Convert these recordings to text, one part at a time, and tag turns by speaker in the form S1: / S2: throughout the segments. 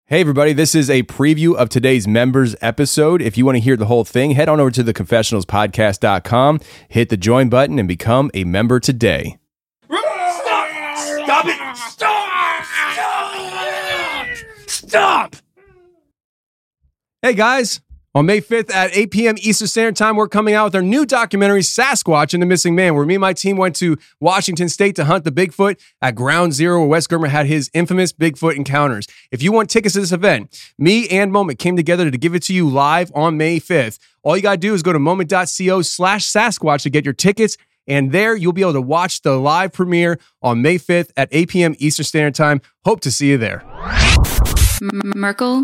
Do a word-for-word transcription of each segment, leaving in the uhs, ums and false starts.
S1: Hey everybody, this is a preview of today's members episode. If you want to hear the whole thing, head on over to the confessionals podcast dot com, hit the join button, and become a member today.
S2: Stop! Stop it! Stop! Stop! Stop!
S1: Hey guys, on May fifth at eight p.m. Eastern Standard Time, we're coming out with our new documentary, Sasquatch and the Missing Man, where me and my team went to Washington State to hunt the Bigfoot at Ground Zero, where Wes Germer had his infamous Bigfoot encounters. If you want tickets to this event, me and Moment came together to give it to you live on May fifth. All you got to do is go to moment.co slash Sasquatch to get your tickets, and there you'll be able to watch the live premiere on May fifth at eight p.m. Eastern Standard Time. Hope to see you there.
S3: Merkel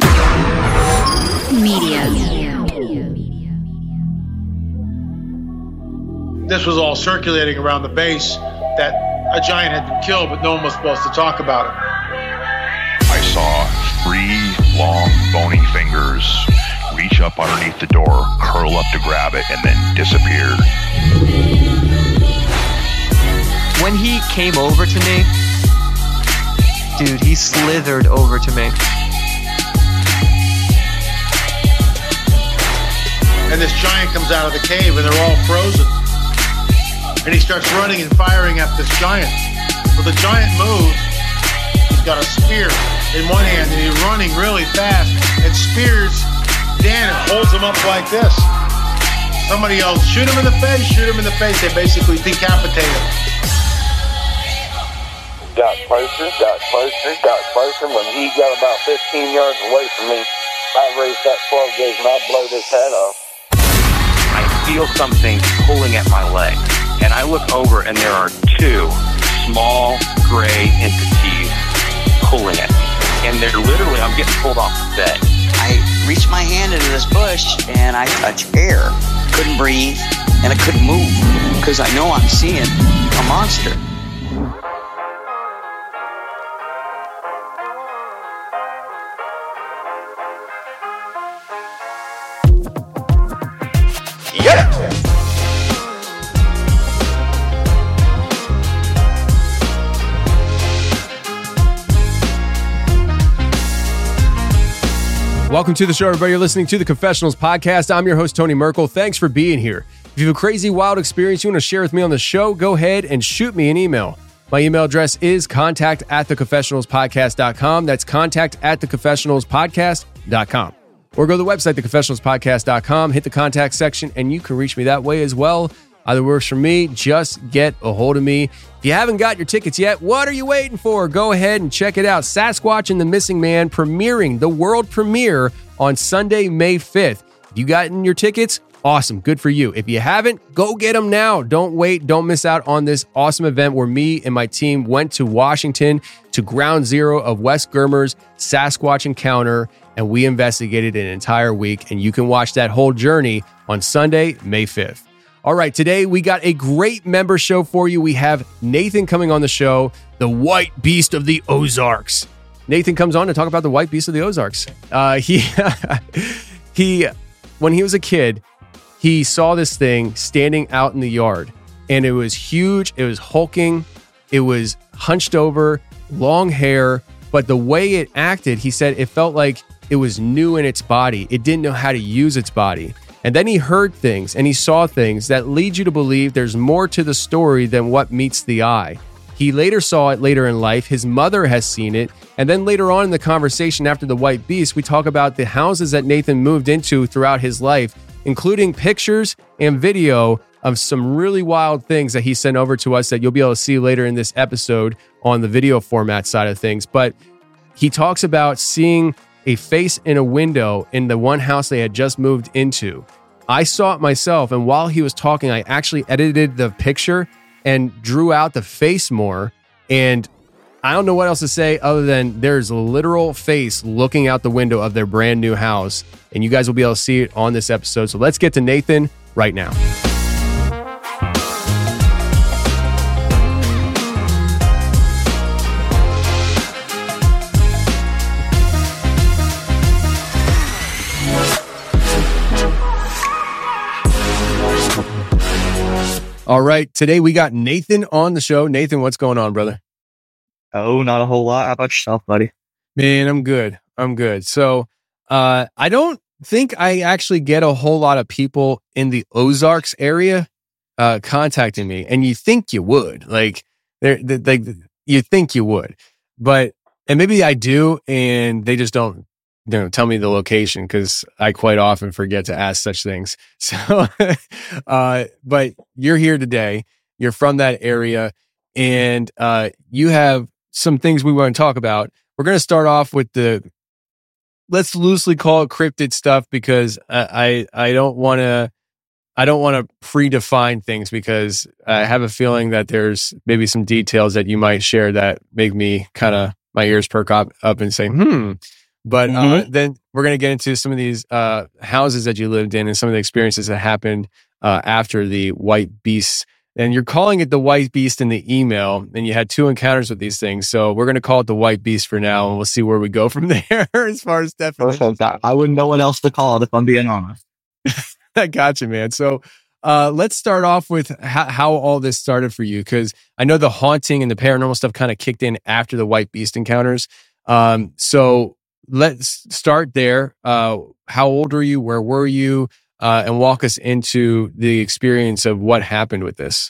S3: Media.
S4: This was all circulating around the base that a giant had been killed, but no one was supposed to talk about it.
S5: I saw three long, bony fingers reach up underneath the door, curl up to grab it, and then disappear.
S6: When he came over to me, dude, he slithered over to me.
S4: And this giant comes out of the cave, and they're all frozen. And he starts running and firing at this giant. Well, the giant moves. He's got a spear in one hand, and he's running really fast and spears Dan and holds him up like this. Somebody else, shoot him in the face, shoot him in the face. They basically decapitate him.
S7: Got closer, got closer, got closer. When he got about fifteen yards away from me, I raised that twelve gauge and I blowed his head off.
S8: I feel something pulling at my leg, and I look over and there are two small gray entities pulling at me. And they're literally, I'm getting pulled off the bed.
S9: I reached my hand into this bush and I touched air. Couldn't breathe and I couldn't move because I know I'm seeing a monster.
S1: Welcome to the show, everybody. You're listening to the Confessionals Podcast. I'm your host, Tony Merkel. Thanks for being here. If you have a crazy, wild experience you want to share with me on the show, go ahead and shoot me an email. My email address is contact at the confessionals podcast dot com. That's contact at the confessionals podcast dot com. Or go to the website, the confessionals podcast dot com, hit the contact section, and you can reach me that way as well. Either works for me. Just get a hold of me. If you haven't got your tickets yet, what are you waiting for? Go ahead and check it out. Sasquatch and the Missing Man premiering, the world premiere on Sunday, May fifth. If you gotten your tickets, awesome. Good for you. If you haven't, go get them now. Don't wait. Don't miss out on this awesome event where me and my team went to Washington to Ground Zero of Wes Germer's Sasquatch encounter, and we investigated an entire week, and you can watch that whole journey on Sunday, May fifth. All right, today we got a great member show for you. We have Nathan coming on the show, the White Beast of the Ozarks. Nathan comes on to talk about the White Beast of the Ozarks. Uh, he, he, when he was a kid, he saw this thing standing out in the yard, and it was huge. It was hulking. It was hunched over, long hair, but the way it acted, he said it felt like it was new in its body. It didn't know how to use its body. And then he heard things and he saw things that lead you to believe there's more to the story than what meets the eye. He later saw it later in life. His mother has seen it. And then later on in the conversation after the White Beast, we talk about the houses that Nathan moved into throughout his life, including pictures and video of some really wild things that he sent over to us that you'll be able to see later in this episode on the video format side of things. But he talks about seeing a face in a window in the one house they had just moved into. I saw it myself, and while he was talking, I actually edited the picture and drew out the face more, and I don't know what else to say other than there's a literal face looking out the window of their brand new house, and you guys will be able to see it on this episode. So let's get to Nathan right now. All right, today we got Nathan on the show. Nathan, what's going on, brother?
S6: Oh, not a whole lot. How about yourself, buddy?
S1: Man, I'm good. I'm good. So, uh, I don't think I actually get a whole lot of people in the Ozarks area uh, contacting me, and you think you would, like, they're, they like you think you would, but and maybe I do, and they just don't, you know, tell me the location because I quite often forget to ask such things. So, uh, but you're here today. You're from that area, and uh, you have some things we want to talk about. We're going to start off with the, let's loosely call it cryptid stuff, because I I, I don't want to I don't want to predefine things, because I have a feeling that there's maybe some details that you might share that make me kind of, my ears perk up, up and say, hmm. But uh, mm-hmm. then we're going to get into some of these uh, houses that you lived in and some of the experiences that happened uh, after the White Beast. And you're calling it the White Beast in the email, and you had two encounters with these things. So we're going to call it the White Beast for now, and we'll see where we go from there as far as definitions.
S10: I wouldn't know what else to call it if I'm being honest.
S1: I got you, man. So uh, let's start off with how, how all this started for you, because I know the haunting and the paranormal stuff kind of kicked in after the White Beast encounters. Um, so let's start there. Uh, how old were you? Where were you? Uh, and walk us into the experience of what happened with this.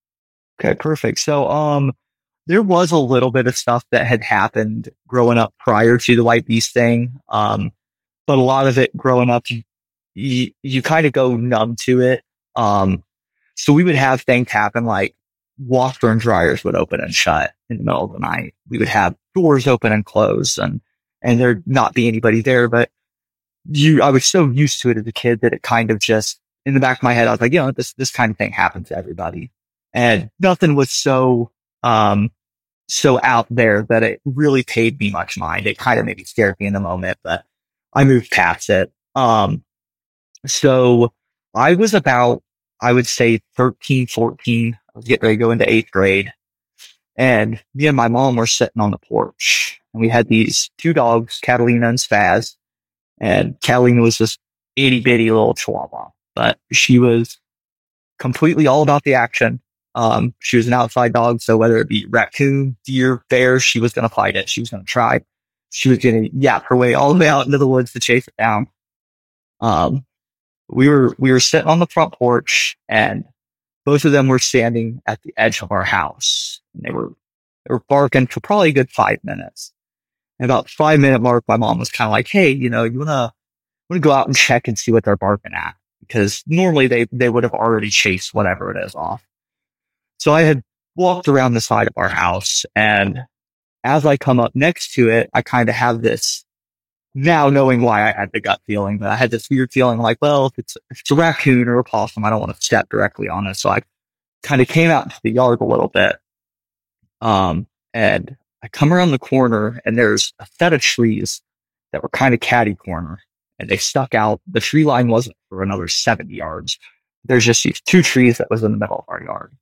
S10: Okay, perfect. So, um, there was a little bit of stuff that had happened growing up prior to the White Beast thing. Um, but a lot of it growing up, you, you, you kind of go numb to it. Um, so we would have things happen like washer and dryers would open and shut in the middle of the night. We would have doors open and close, and, and there'd not be anybody there, but You, I was so used to it as a kid that it kind of just, in the back of my head, I was like, you know, this, this kind of thing happens to everybody. And nothing was so, um, so out there that it really paid me much mind. It kind of maybe scared me in the moment, but I moved past it. Um, so I was about, I would say thirteen, fourteen. I was getting ready to go into eighth grade, and me and my mom were sitting on the porch, and we had these two dogs, Catalina and Spaz. And Catalina was this itty bitty little chihuahua, but she was completely all about the action. Um, she was an outside dog, so whether it be raccoon, deer, bear, she was going to fight it. She was going to try. She was going to yap her way all the way out into the woods to chase it down. Um, we were we were sitting on the front porch, and both of them were standing at the edge of our house. And they were they were barking for probably a good five minutes. And about five minute mark, my mom was kind of like, hey, you know, you want to want to go out and check and see what they're barking at? Because normally they, they would have already chased whatever it is off. So I had walked around the side of our house, and as I come up next to it, I kind of have this, now knowing why I had the gut feeling, but I had this weird feeling like, well, if it's, if it's a raccoon or a possum, I don't want to step directly on it. So I kind of came out into the yard a little bit. Um, and I come around the corner, and there's a set of trees that were kind of catty corner, and they stuck out. The tree line wasn't for another seventy yards. There's just these two trees that was in the middle of our yard.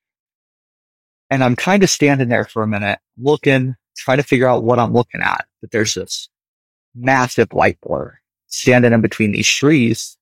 S10: And I'm kind of standing there for a minute, looking, trying to figure out what I'm looking at. But there's this massive white blur standing in between these trees.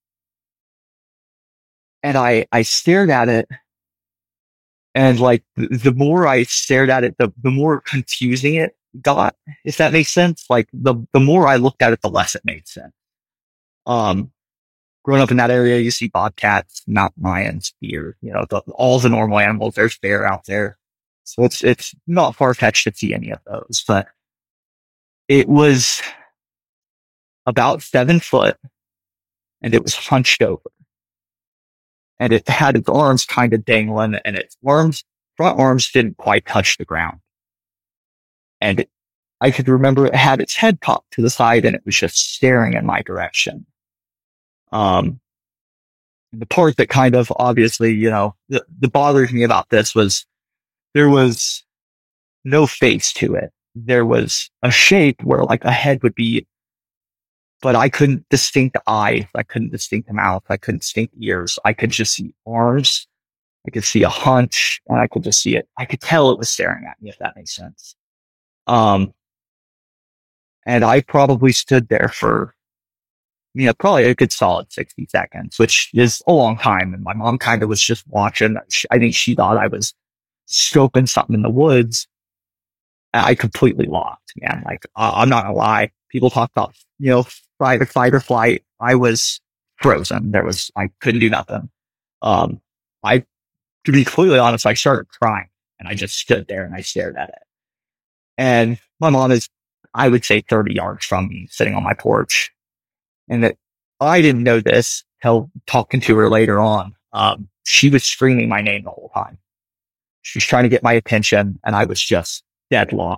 S10: And I, I stared at it. And like, the more I stared at it, the, the more confusing it got, if that makes sense. Like, the, the more I looked at it, the less it made sense. Um, growing up in that area, you see bobcats, mountain lions, deer, you know, the, all the normal animals. There's bear out there. So it's, it's not far-fetched to see any of those, but it was about seven foot, and it was hunched over. And it had its arms kind of dangling, and its arms, front arms didn't quite touch the ground. And it, I could remember it had its head popped to the side, and it was just staring in my direction. Um, the part that kind of obviously, you know, that, that bothered me about this was there was no face to it. There was a shape where like a head would be, but I couldn't distinct eyes. I couldn't distinct mouth. I couldn't distinct ears. I could just see arms. I could see a hunch, and I could just see it. I could tell it was staring at me, if that makes sense. Um, and I probably stood there for, you know, probably a good solid sixty seconds, which is a long time. And my mom kind of was just watching. I think she thought I was scoping something in the woods. I completely lost, man. Like, uh, I'm not gonna lie. people talk about, you know, fight or fight or flight. I was frozen. There was, I couldn't do nothing. Um, I, to be completely honest, I started crying and I just stood there and I stared at it. And my mom is, I would say thirty yards from me, sitting on my porch. And that I didn't know this till talking to her later on. Um, she was screaming my name the whole time. She was trying to get my attention and I was just deadlocked.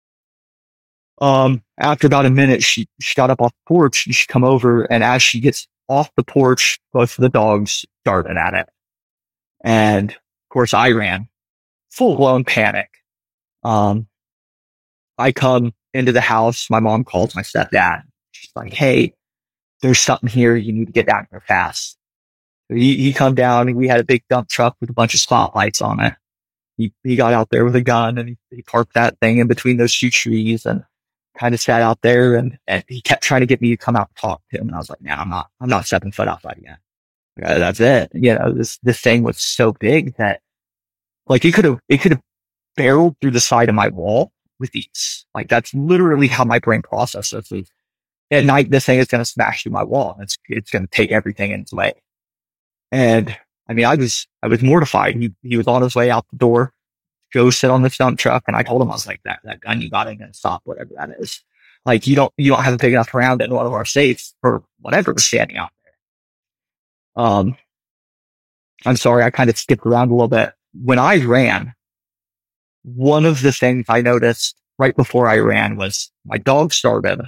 S10: Um, after about a minute, she, she got up off the porch and she come over, and as she gets off the porch, both of the dogs darted at it. And of course I ran, full blown panic. Um, I come into the house. My mom calls my stepdad. She's like, "Hey, there's something here. You need to get down here fast." So he, he come down, and we had a big dump truck with a bunch of spotlights on it. He, he got out there with a gun, and he, he parked that thing in between those two trees and kind of sat out there, and, and he kept trying to get me to come out and talk to him. And I was like, "No, nah, I'm not, I'm not stepping foot outside again." Uh, that's it. You know, this, this thing was so big that like it could have, it could have barreled through the side of my wall with ease. Like that's literally how my brain processes it. At night, this thing is going to smash through my wall. It's, it's going to take everything in its way. And I mean, I was, I was mortified. He, he was on his way out the door, go sit on the dump truck. And I told him, I was like, that, that gun you got ain't going to stop whatever that is. Like you don't, you don't have a big enough round in one of our safes for whatever was standing out there. Um, I'm sorry. I kind of skipped around a little bit. When I ran, one of the things I noticed right before I ran was my dog started,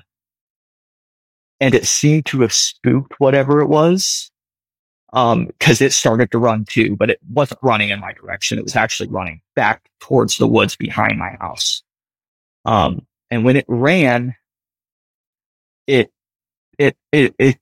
S10: and it seemed to have spooked whatever it was. Um, cause it started to run too, but it wasn't running in my direction. It was actually running back towards the woods behind my house. Um, and when it ran, it, it, it, it,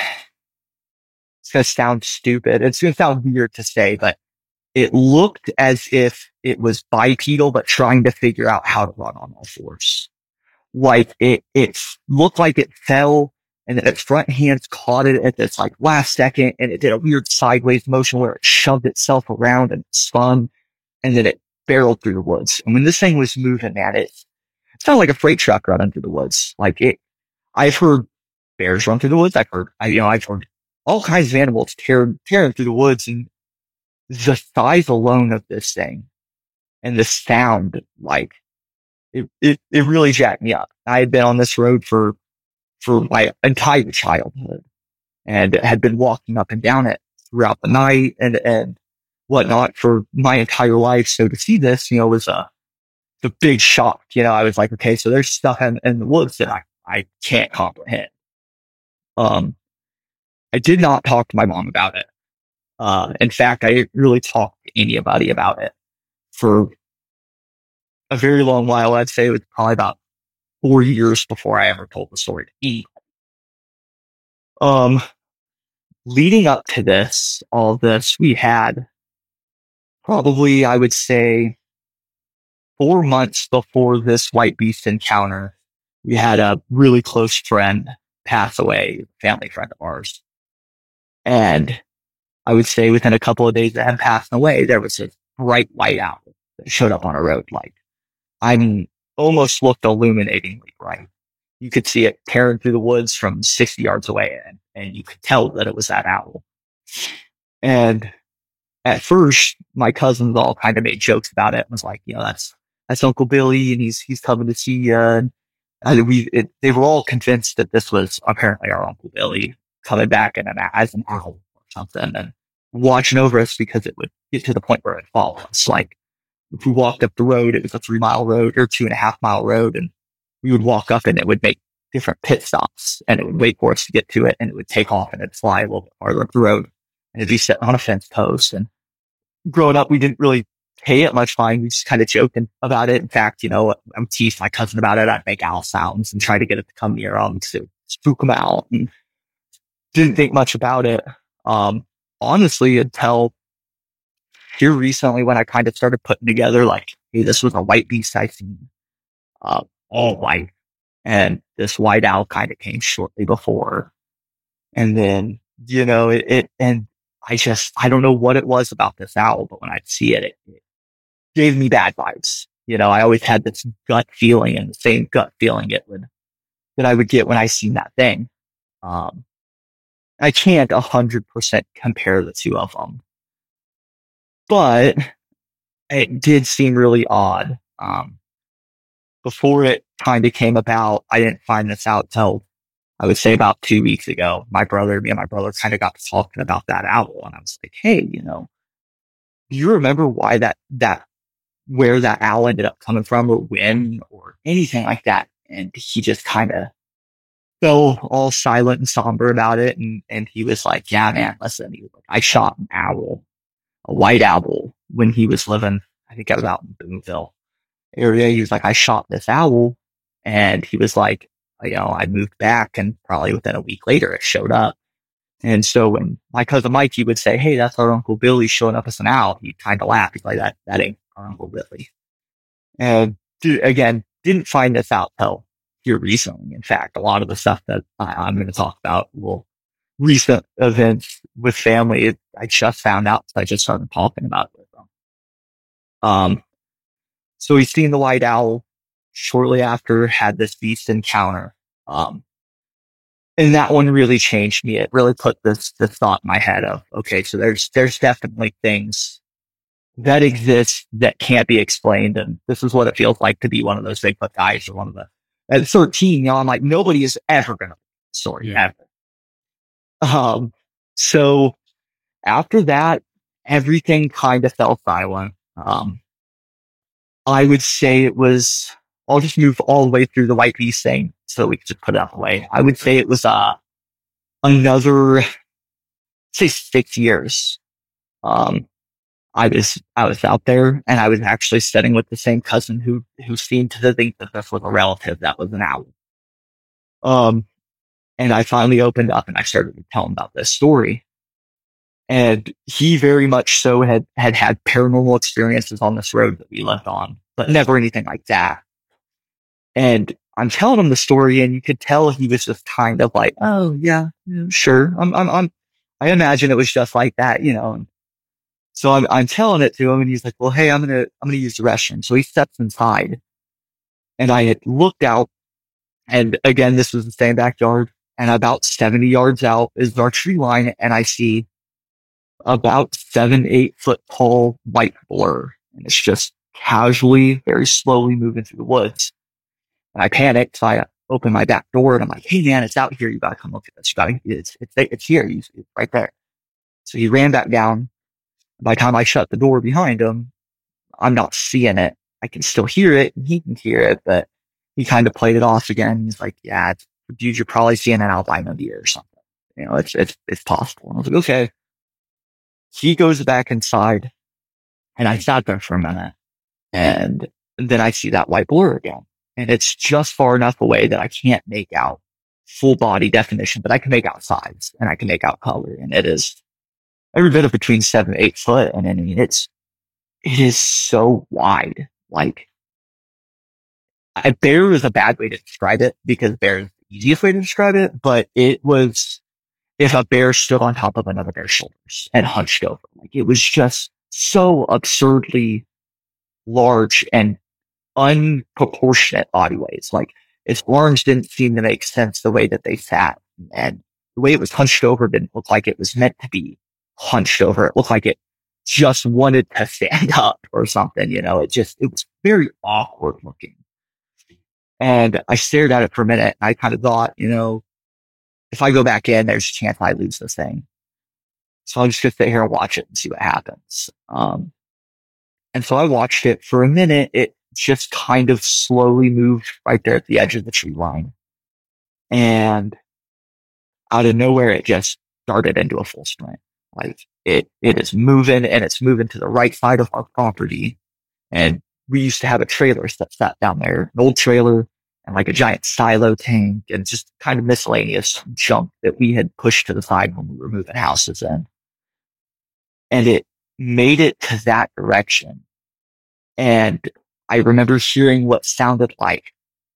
S10: it's going to sound stupid. It's going to sound weird to say, but it looked as if it was bipedal, but trying to figure out how to run on all fours. Like it, it looked like it fell, and then its front hands caught it at this like last second, and it did a weird sideways motion where it shoved itself around and spun, and then it barreled through the woods. And when this thing was moving, man, it, it sounded like a freight truck running through the woods. Like it, I've heard bears run through the woods. I've heard, I, you know, I've heard all kinds of animals tear, tearing through the woods, and the size alone of this thing and the sound, like it, it, it really jacked me up. I had been on this road for, for my entire childhood and had been walking up and down it throughout the night and, and whatnot for my entire life. So to see this, you know, was a, a big shock. You know, I was like, okay, so there's stuff in, in the woods that I, I can't comprehend. Um, I did not talk to my mom about it. Uh, in fact, I didn't really talk to anybody about it for a very long while. I'd say it was probably about four years before I ever told the story to anybody. Um, leading up to this, all of this, we had probably, I would say, four months before this white beast encounter, we had a really close friend pass away, a family friend of ours. And I would say within a couple of days of him passing away, there was a bright white owl that showed up on a road light. I mean, almost looked illuminatingly bright. You could see it tearing through the woods from sixty yards away, and, and you could tell that it was that owl. And at first, my cousins all kind of made jokes about it and was like, you know, that's, that's Uncle Billy, and he's, he's coming to see you. And, and we, it, they were all convinced that this was apparently our Uncle Billy coming back in an, as an owl or something, and watching over us, because it would get to the point where it followed us. Like if we walked up the road, it was a three mile road or two and a half mile road, and we would walk up and it would make different pit stops, and it would wait for us to get to it, and it would take off and it'd fly a little bit farther up the road, and it'd be sitting on a fence post. And growing up, we didn't really pay it much mind. We just kind of joking about it. In fact, you know, I would tease my cousin about it. I'd make owl sounds and try to get it to come near him because it would spook him out, and didn't think much about it. Um, honestly, until here recently, when I kind of started putting together like, hey, this was a white beast I seen, uh, all white. And this white owl kind of came shortly before. And then, you know, it, it, and I just, I don't know what it was about this owl, but when I'd see it, it, it gave me bad vibes. You know, I always had this gut feeling, and the same gut feeling it would, that I would get when I seen that thing. Um, I can't a hundred percent compare the two of them, but it did seem really odd. Um, before it kind of came about, I didn't find this out till I would say about two weeks ago. My brother, me and my brother kind of got to talking about that owl, and I was like, hey, you know, do you remember why that, that, where that owl ended up coming from or when or anything like that? And he just kind of fell all silent and somber about it. And, and he was like, yeah, man, listen, he was like, I shot an owl, a white owl, when he was living, I think I was out in Boonville area. He was like, I shot this owl. And he was like, you know, I moved back and probably within a week later it showed up. And so when my cousin Mikey would say, hey, that's our Uncle Billy showing up as an owl, he'd kind of laugh. He's like, that, that ain't our Uncle Billy. And dude, again, didn't find this out till here recently. In fact, a lot of the stuff that I, I'm going to talk about will recent events with family. It, I just found out. So I just started talking about it with them. Um, so he's seen the white owl shortly after, had this beast encounter. Um, and that one really changed me. It really put this, this thought in my head of, okay, so there's, there's definitely things that exist that can't be explained. And this is what it feels like to be one of those Bigfoot guys or one of the, at thirteen, you know, I'm like, nobody is ever going to story
S1: Yeah.
S10: ever. Um, so after that, everything kind of fell silent. Um, I would say it was, I'll just move all the way through the white beast thing so we can just put it out of the way. I would say it was, uh, another, say six years. Um, I was, I was out there and I was actually sitting with the same cousin who, who seemed to think that this was a relative that was an owl. Um, and I finally opened up and I started to tell him about this story. And he very much so had, had had paranormal experiences on this road that we lived on, but never anything like that. And I'm telling him the story and you could tell he was just kind of like, oh yeah, yeah sure. I'm, I'm, I'm, I imagine it was just like that, you know. So I'm, I'm telling it to him and he's like, well, hey, I'm going to, I'm going to use the restroom. So he steps inside and I had looked out and again, this was the same backyard and about seventy yards out is our tree line. And I see about seven, eight foot tall white blur. And it's just casually, very slowly moving through the woods. And I panicked. So I opened my back door and I'm like, hey man, it's out here. You got to come look at this. You got to, it's, it's, it's here. It's right there. So he ran back down. By the time I shut the door behind him, I'm not seeing it. I can still hear it and he can hear it, but he kind of played it off again. He's like, yeah, it's, dude, you're probably seeing an albino deer or something. You know, it's, it's, it's possible. And I was like, okay. He goes back inside and I sat there for a minute and then I see that white blur again. And it's just far enough away that I can't make out full body definition, but I can make out size and I can make out color. And it is every bit of between seven, eight foot. And I mean, it's, it is so wide. Like, a bear is a bad way to describe it because bear is the easiest way to describe it, but it was if a bear stood on top of another bear's shoulders and hunched over. Like, it was just so absurdly large and unproportionate body weights. Like, its arms didn't seem to make sense the way that they sat. And the way it was hunched over didn't look like it was meant to be hunched over. It looked like it just wanted to stand up or something, you know. It just, it was very awkward looking. And I stared at it for a minute and I kind of thought, you know, if I go back in, there's a chance I lose this thing. So I'm just going to sit here and watch it and see what happens. Um, and so I watched it for a minute. It just kind of slowly moved right there at the edge of the tree line. And out of nowhere, it just started into a full sprint. Like, it, it is moving and it's moving to the right side of our property. And we used to have a trailer that sat down there, an old trailer and like a giant silo tank and just kind of miscellaneous junk that we had pushed to the side when we were moving houses in. And it made it to that direction. And I remember hearing what sounded like,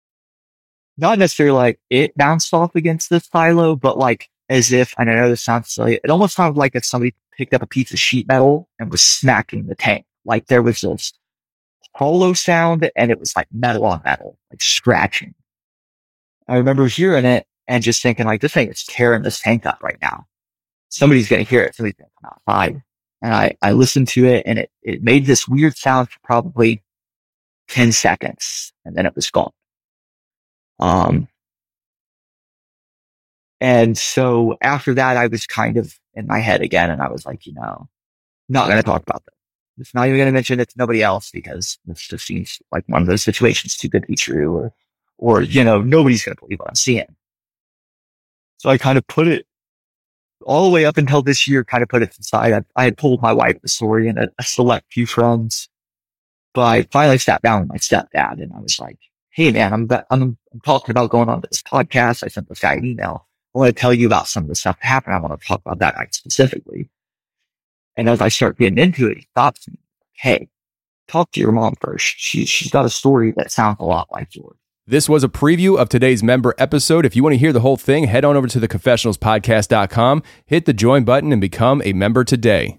S10: not necessarily like it bounced off against the silo, but like as if, and I know this sounds silly, it almost sounded like if somebody picked up a piece of sheet metal and was smacking the tank. Like there was this hollow sound and it was like metal on metal, like scratching. I remember hearing it and just thinking like, this thing is tearing this tank up right now. Somebody's going to hear it. Somebody's going to come outside. And I, I listened to it and it, it made this weird sound for probably ten seconds and then it was gone. Um, and so after that, I was kind of in my head again and I was like, you know, not going to talk about this. It's not even going to mention it to nobody else because this just seems like one of those situations too good to be true or, or, you know, nobody's going to believe what I'm seeing. So I kind of put it all the way up until this year, kind of put it aside. I, I had told my wife the story and a, a select few friends, but I finally sat down with my stepdad and I was like, hey man, I'm, I'm, I'm talking about going on this podcast. I sent this guy an email. I want to tell you about some of the stuff that happened. I want to talk about that night specifically. And as I start getting into it, he stops me. Hey, talk to your mom first. She, she's got a story that sounds a lot like yours.
S1: This was a preview of today's member episode. If you want to hear the whole thing, head on over to the confessionals podcast dot com, hit the join button, and become a member today.